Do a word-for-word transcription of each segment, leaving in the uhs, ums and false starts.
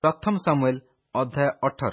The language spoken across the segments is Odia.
ପ୍ରଥମ ସାମୁଏଲ ଅଧ୍ୟାୟ ଅଠର।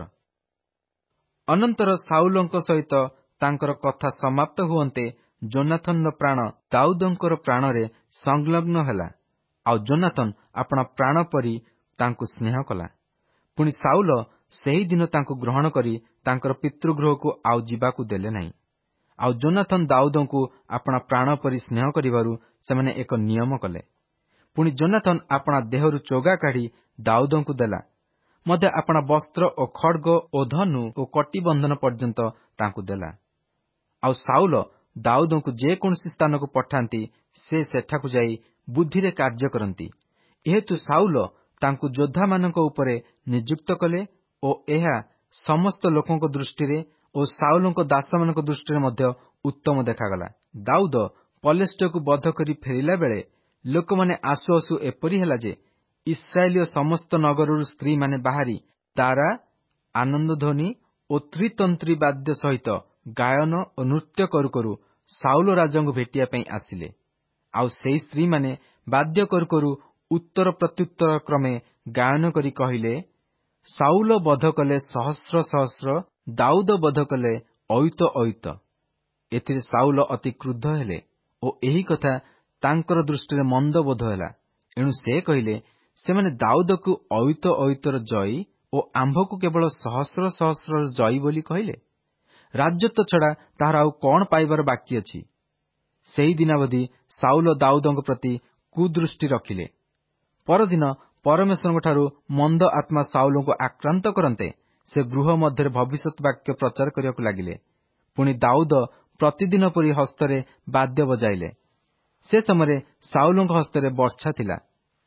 ଅନନ୍ତର ସାଉଲଙ୍କ ସହିତ ତାଙ୍କର କଥା ସମାପ୍ତ ହୁଅନ୍ତେ ଯୋନାଥନର ପ୍ରାଣ ଦାଉଦଙ୍କର ପ୍ରାଣରେ ସଂଲଗ୍ନ ହେଲା, ଆଉ ଯୋନାଥନ ଆପଣା ପ୍ରାଣ ପରି ତାଙ୍କୁ ସ୍ନେହ କଲା। ପୁଣି ସାଉଲ ସେହିଦିନ ତାଙ୍କୁ ଗ୍ରହଣ କରି ତାଙ୍କର ପିତୃଗୃହକୁ ଆଉ ଯିବାକୁ ଦେଲେ ନାହିଁ। ଆଉ ଯୋନାଥନ ଦାଉଦଙ୍କୁ ଆପଣା ପ୍ରାଣ ପରି ସ୍ନେହ କରିବାରୁ ସେମାନେ ଏକ ନିୟମ କଲେ। ପୁଣି ଯୋନାଥନ ଆପଣା ଦେହରୁ ଚୋଗା କାଢ଼ି ଦାଉଦଙ୍କୁ ଦେଲା, ମଧ୍ୟ ଆପଣା ବସ୍ତ୍ର ଓ ଖଡ୍ଗ ଓ ଧନୁ ଓ କଟିବନ୍ଧନ ପର୍ଯ୍ୟନ୍ତ ତାଙ୍କୁ ଦେଲା। ଆଉ ସାଉଲ ଦାଉଦଙ୍କୁ ଯେକୌଣସି ସ୍ଥାନକୁ ପଠାନ୍ତି, ସେ ସେଠାକୁ ଯାଇ ବୁଦ୍ଧିରେ କାର୍ଯ୍ୟ କରନ୍ତି। ଯେହେତୁ ସାଉଲ ତାଙ୍କୁ ଯୋଦ୍ଧାମାନଙ୍କ ଉପରେ ନିଯୁକ୍ତ କଲେ ଓ ଏହା ସମସ୍ତ ଲୋକଙ୍କ ଦୃଷ୍ଟିରେ ଓ ସାଉଲଙ୍କ ଦାସମାନଙ୍କ ଦୃଷ୍ଟିରେ ମଧ୍ୟ ଉତ୍ତମ ଦେଖାଗଲା। ଦାଉଦ ପଲେଷ୍ଟିୟକୁ ବଧ କରି ଫେରିଲା ବେଳେ ଲୋକମାନେ ଆସୁ ଆସୁ ଏପରି ହେଲା ଯେ ଇସ୍ରାଏଲୀୟ ସମସ୍ତ ନଗରରୁ ସ୍ତ୍ରୀମାନେ ବାହାରି ତାରା, ଆନନ୍ଦଧ୍ୱନି ଓ ତ୍ରିତନ୍ତ୍ରୀ ବାଦ୍ୟ ସହିତ ଗାୟନ ଓ ନୃତ୍ୟ କରୁ କରୁ ସାଉଲ ରାଜାଙ୍କୁ ଭେଟିବା ପାଇଁ ଆସିଲେ। ଆଉ ସେହି ସ୍ତ୍ରୀମାନେ ବାଦ୍ୟ କରୁ କରୁ ଉତ୍ତର ପ୍ରତ୍ୟୁତ୍ତର କ୍ରମେ ଗାୟନ କରି କହିଲେ, ସାଉଲ ବଧ କଲେ ସହସ୍ର ସହସ୍ର, ଦାଉଦ ବଧ କଲେ ଅୟୁତ ଅୟୁତ। ଏଥିରେ ସାଉଲ ଅତି କ୍ରୁଦ୍ଧ ହେଲେ ଓ ଏହି କଥା ତାଙ୍କର ଦୃଷ୍ଟିରେ ମନ୍ଦ ବୋଧ ହେଲା। ଏଣୁ ସେ କହିଲେ, ସେମାନେ ଦାଉଦକୁ ଅୟୁତ ଅୟୁତର ଜୟୀ ଓ ଆମ୍ଭକୁ କେବଳ ସହସ୍ର ସହସ୍ରର ଜୟୀ ବୋଲି କହିଲେ। ରାଜତ୍ୱ ଛଡ଼ା ତାହାର ଆଉ କଣ ପାଇବାର ବାକି ଅଛି? ସେହି ଦିନାବଧି ସାଉଲ ଦାଉଦଙ୍କ ପ୍ରତି କୁଦୃଷ୍ଟି ରଖିଲେ। ପରଦିନ ପରମେଶ୍ୱରଙ୍କଠାରୁ ମନ୍ଦ ଆତ୍ମା ସାଉଲଙ୍କୁ ଆକ୍ରାନ୍ତ କରନ୍ତେ ସେ ଗୃହ ମଧ୍ୟରେ ଭବିଷ୍ୟତ ବାକ୍ୟ ପ୍ରଚାର କରିବାକୁ ଲାଗିଲେ। ପୁଣି ଦାଉଦ ପ୍ରତିଦିନ ପରି ହସ୍ତରେ ବାଦ୍ୟ ବଜାଇଲେ। ସେ ସମୟରେ ସାଉଲଙ୍କ ହସ୍ତରେ ବର୍ଚ୍ଛା ଥିଲା।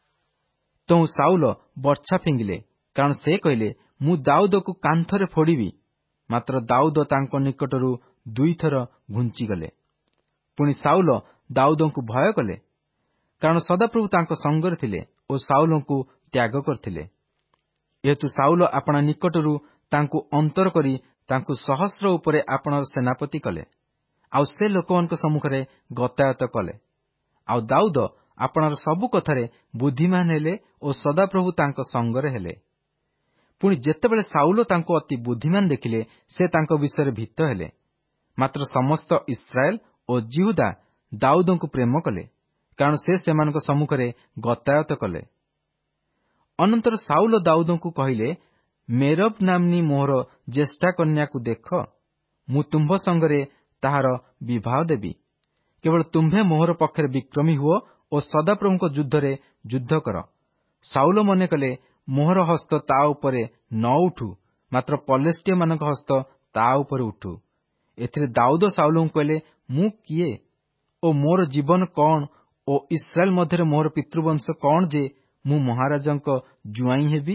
ତେଣୁ ସାଉଲ ବର୍ଚ୍ଛା ଫିଙ୍ଗିଲେ, କାରଣ ସେ କହିଲେ, ମୁଁ ଦାଉଦକୁ କାନ୍ଥରେ ଫୋଡ଼ିବି। ମାତ୍ର ଦାଉଦ ତାଙ୍କ ନିକଟରୁ ଦୁଇଥର ଘୁଞ୍ଚିଗଲେ। ପୁଣି ସାଉଲ ଦାଉଦଙ୍କୁ ଭୟ କଲେ, କାରଣ ସଦାପ୍ରଭୁ ତାଙ୍କ ସଙ୍ଗରେ ଥିଲେ ଓ ସାଉଲଙ୍କୁ ତ୍ୟାଗ କରିଥିଲେ। ଯେହେତୁ ସାଉଲ ଆପଣା ନିକଟରୁ ତାଙ୍କୁ ଅନ୍ତର କରି ତାଙ୍କୁ ସହସ୍ର ଉପରେ ଆପଣାର ସେନାପତି କଲେ, ଆଉ ସେ ଲୋକମାନଙ୍କ ସମ୍ମୁଖରେ ଗତାୟତ କଲେ। ଆଉ ଦାଉଦ ଆପଣାର ସବୁ କଥାରେ ବୁଦ୍ଧିମାନ ହେଲେ ଓ ସଦାପ୍ରଭୁ ତାଙ୍କ ସଙ୍ଗରେ ହେଲେ। ପୁଣି ଯେତେବେଳେ ସାଉଲ ତାଙ୍କୁ ଅତି ବୁଦ୍ଧିମାନ ଦେଖିଲେ, ସେ ତାଙ୍କ ବିଷୟରେ ଭୀତ ହେଲେ। ମାତ୍ର ସମସ୍ତ ଇସ୍ରାଏଲ ଓ ଯିହୁଦା ଦାଉଦଙ୍କୁ ପ୍ରେମ କଲେ, କାରଣ ସେ ସେମାନଙ୍କ ସମ୍ମୁଖରେ ଗତାୟତ କଲେ। ଅନନ୍ତର ସାଉଲ ଦାଉଦଙ୍କୁ କହିଲେ, ମେରବ ନାମ୍ନୀ ମୋହର ଜ୍ୟେଷ୍ଠା କନ୍ୟାକୁ ଦେଖ, ମୁଁ ତୁମ୍ଭ ସଙ୍ଗରେ ତାହାର ବିବାହ ଦେବି। କେବଳ ତୁମ୍ଭେ ମୋହର ପକ୍ଷରେ ବିକ୍ରମୀ ହୁଅ ଓ ସଦାପ୍ରଭୁଙ୍କ ଯୁଦ୍ଧରେ ଯୁଦ୍ଧ କର। ସାଉଲ ମନେ କଲେ, ମୋହର ହସ୍ତ ତା ଉପରେ ନ ଉଠୁ, ମାତ୍ର ପଲେଷ୍ଟିୟମାନଙ୍କ ହସ୍ତ ତା ଉପରେ ଉଠୁ। ଏଥିରେ ଦାଉଦ ସାଉଲଙ୍କୁ କହିଲେ, ମୁଁ କିଏ ଓ ମୋର ଜୀବନ କଣ ଓ ଇସ୍ରାଏଲ ମଧ୍ୟରେ ମୋର ପିତୃବଂଶ କଣ ଯେ ମୁଁ ମହାରାଜାଙ୍କ ଜୁଆଇଁ ହେବି?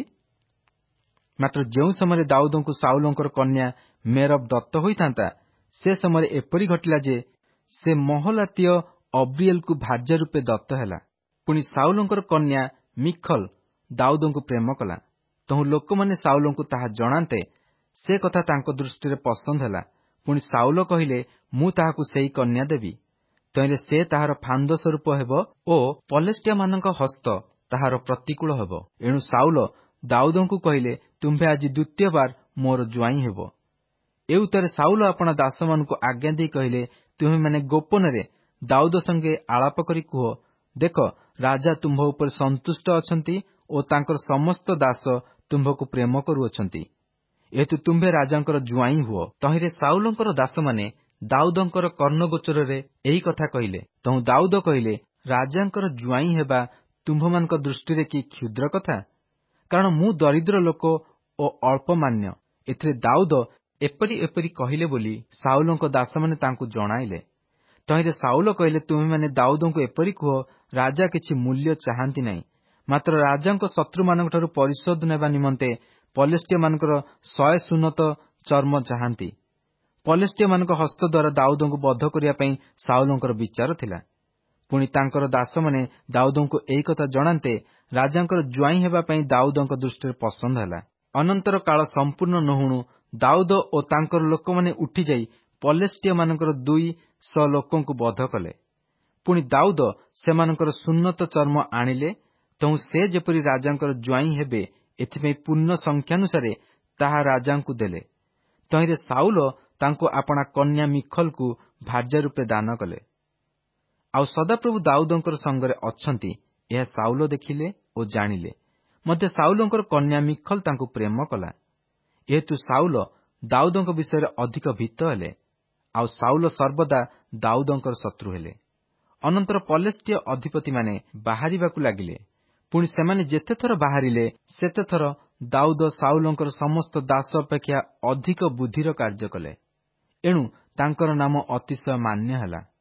ମାତ୍ର ଯେଉଁ ସମୟରେ ଦାଉଦଙ୍କୁ ସାଉଲଙ୍କର କନ୍ୟା ମେରବ ଦତ୍ତ ହୋଇଥାନ୍ତା, ସେ ସମୟରେ ଏପରି ଘଟିଲା ଯେ ସେ ମହଲାତୀୟ ଅବ୍ରିଏଲକୁ ଭାର୍ଯ୍ୟା ରୂପେ ଦତ୍ତ ହେଲା। ପୁଣି ସାଉଲଙ୍କର କନ୍ୟା ମିଖଲ ଦାଉଦଙ୍କୁ ପ୍ରେମ କଲା। ତହୁଁ ଲୋକମାନେ ସାଉଲଙ୍କୁ ତାହା ଜଣାନ୍ତେ ସେ କଥା ତାଙ୍କ ଦୃଷ୍ଟିରେ ପସନ୍ଦ ହେଲା। ପୁଣି ସାଉଲ କହିଲେ, ମୁଁ ତାହାକୁ ସେହି କନ୍ୟା ଦେବି। ତହିଁରେ ସେ ତାହାର ଫାନ୍ଦ ସ୍ୱରୂପ ହେବ ଓ ପଲେଷ୍ଟିୟମାନଙ୍କ ହସ୍ତ ତାହାର ପ୍ରତିକୂଳ ହେବ। ଏଣୁ ସାଉଲ ଦାଉଦଙ୍କୁ କହିଲେ, ତୁମ୍ଭେ ଆଜି ଦ୍ୱିତୀୟ ବାର ମୋର ଜ୍ୱାଇଁ ହେବ। ଏ ଉତ୍ତରେ ସାଉଲ ଆପଣା ଦାସମାନଙ୍କୁ ଆଜ୍ଞା ଦେଇ କହିଲେ, ତୁମ୍ଭେମାନେ ଗୋପନରେ ଦାଉଦ ସଙ୍ଗେ ଆଳାପ କରି କୁହ, ଦେଖ, ରାଜା ତୁମ୍ଭ ଉପରେ ସନ୍ତୁଷ୍ଟ ଅଛନ୍ତି ଓ ତାଙ୍କର ସମସ୍ତ ଦାସ ତୁମ୍ଭକୁ ପ୍ରେମ କରୁଅଛନ୍ତି। ଯେହେତୁ ତୁମ୍ଭେ ରାଜାଙ୍କର ଜ୍ୱାଇଁ ହୁଅ। ତହିଁରେ ସାଉଲଙ୍କର ଦାସମାନେ ଦାଉଦଙ୍କର କର୍ଣ୍ଣଗୋଚରରେ ଏହି କଥା କହିଲେ। ତହୁଁ ଦାଉଦ କହିଲେ, ରାଜାଙ୍କର ଜ୍ୱାଇଁ ହେବା ତୁମ୍ଭମାନଙ୍କ ଦୃଷ୍ଟିରେ କି କ୍ଷୁଦ୍ର କଥା? କାରଣ ମୁଁ ଦରିଦ୍ର ଲୋକ ଓ ଅଳ୍ପମାନ୍ୟ। ଏଥିରେ ଦାଉଦ ଏପରି ଏପରି କହିଲେ ବୋଲି ସାଉଲଙ୍କ ଦାସମାନେ ତାଙ୍କୁ ଜଣାଇଲେ। ତହିଁରେ ସାଉଲ କହିଲେ, ତୁମେମାନେ ଦାଉଦଙ୍କୁ ଏପରି କୁହ, ରାଜା କିଛି ମୂଲ୍ୟ ଚାହାନ୍ତି ନାହିଁ, ମାତ୍ର ରାଜାଙ୍କ ଶତ୍ରୁମାନଙ୍କଠାରୁ ପରିଶୋଧ ନେବା ନିମନ୍ତେ ପଲେଷ୍ଟିୟମାନଙ୍କର ଶହେ ସୁନତ ଚର୍ମ ଚାହାନ୍ତି। ପଲେଷ୍ଟିୟମାନଙ୍କ ହସ୍ତ ଦ୍ୱାରା ଦାଉଦଙ୍କୁ ବଧ କରିବା ପାଇଁ ସାଉଲଙ୍କର ବିଚାର ଥିଲା। ପୁଣି ତାଙ୍କର ଦାସମାନେ ଦାଉଦଙ୍କୁ ଏହି କଥା ଜଣାନ୍ତେ ରାଜାଙ୍କର ଜ୍ୱାଇଁ ହେବା ପାଇଁ ଦାଉଦଙ୍କ ଦୃଷ୍ଟିରେ ପସନ୍ଦ ହେଲା। ଅନନ୍ତର କାଳ ସମ୍ପୂର୍ଣ୍ଣ ନୋହୁଣୁ ଦାଉଦ ଓ ତାଙ୍କର ଲୋକମାନେ ଉଠିଯାଇ ପଲେଷ୍ଟିୟମାନଙ୍କର ଦୁଇ ଶହ ଲୋକଙ୍କୁ ବଧ କଲେ। ପୁଣି ଦାଉଦ ସେମାନଙ୍କର ସୁନ୍ନତ ଚର୍ମ ଆଣିଲେ, ତହୁଁ ସେ ଯେପରି ରାଜାଙ୍କର ଜ୍ୱାଇଁ ହେବେ ଏଥିପାଇଁ ପୂର୍ଣ୍ଣ ସଂଖ୍ୟାନୁସାରେ ତାହା ରାଜାଙ୍କୁ ଦେଲେ। ତହିଁରେ ସାଉଲ ତାଙ୍କୁ ଆପଣା କନ୍ୟା ମିଖଲକୁ ଭାର୍ଯ୍ୟା ରୂପେ ଦାନ କଲେ। ଆଉ ସଦାପ୍ରଭୁ ଦାଉଦଙ୍କର ସଙ୍ଗରେ ଅଛନ୍ତି, ଏହା ସାଉଲ ଦେଖିଲେ ଓ ଜାଣିଲେ। ମଧ୍ୟ ସାଉଲଙ୍କର କନ୍ୟା ମିଖଲ ତାଙ୍କୁ ପ୍ରେମ କଲା। ଯେହେତୁ ସାଉଲ ଦାଉଦଙ୍କ ବିଷୟରେ ଅଧିକ ଭୀତ ହେଲେ, ଆଉ ସାଉଲ ସର୍ବଦା ଦାଉଦଙ୍କର ଶତ୍ରୁ ହେଲେ। ଅନନ୍ତର ପଲେଷ୍ଟିୟ ଅଧିପତିମାନେ ବାହାରିବାକୁ ଲାଗିଲେ। ପୁଣି ସେମାନେ ଯେତେଥର ବାହାରିଲେ, ସେତେଥର ଦାଉଦ ସାଉଲଙ୍କର ସମସ୍ତ ଦାସ ଅପେକ୍ଷା ଅଧିକ ବୁଦ୍ଧିର କାର୍ଯ୍ୟ କଲେ। ଏଣୁ ତାଙ୍କର ନାମ ଅତିଶୟ ମାନ୍ୟ ହେଲା।